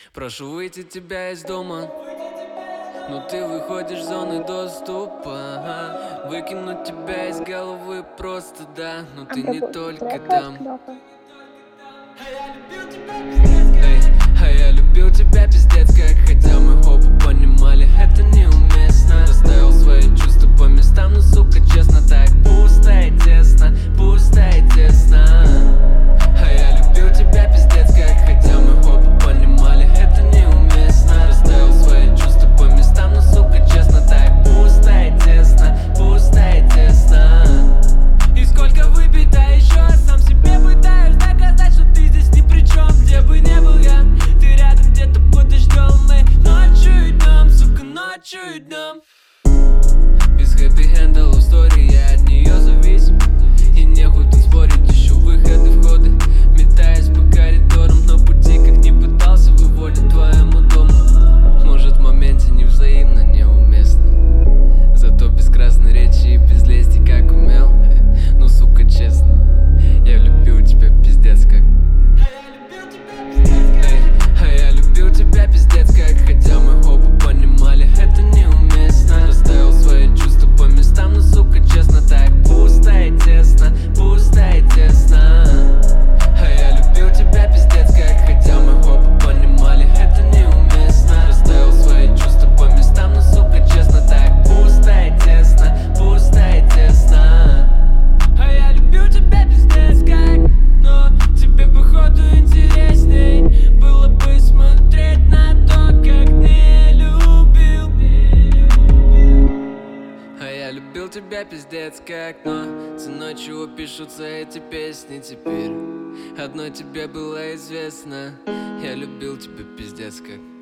Прошу выйти тебя из дома, но ты выходишь с зоны доступа. Выкинуть тебя из головы просто, да, но ты не только там. Эй, а я любил тебя пиздец как, хотя мы оба понимали, это неуместно. Расставил свои чувства по местам, но, сука, честно, так пусто и тесно, пусто и тесно. А я любил тебя пиздец как, хотя мы оба понимали, это неуместно. Расставил свои чувства по местам, но, сука, честно, так пусто и тесно, пусто и тесно. И сколько выпить, да еще сам себе пытаюсь доказать, что ты здесь ни при чем. Где бы не был я, ты рядом где-то под дождем. Мы ночью идем, сука, ночью идем. Без хэппи-энда love story, я от нее зависим. И нехуй тут спорить, ищу выходы, входы. Метаюсь по коридорам, но пути как не пытался выводить твоему дому. Может в моменте невзаимно, неуместно. Зато без красной речи и без лести как умел. Ну, сука, честно, я любил тебя пиздец как. А я любил тебя пиздец как, хотя мы оба понимали, это неуместно. Расставил свои чувства по местам, но, сука, честно, так пусто и тесно, пусто и тесно. А я любил тебя пиздец как, хотя мы оба понимали, это неуместно. Расставил свои чувства по местам, но, сука, честно, так пусто и тесно, пусто и тесно. А я любил тебя пиздец как, но тебе походу интересней было бы смотреть на то, как не любил. А я любил тебя пиздец как, но ценой чего пишутся эти песни теперь. Одной тебе было известно, я любил тебя пиздец как.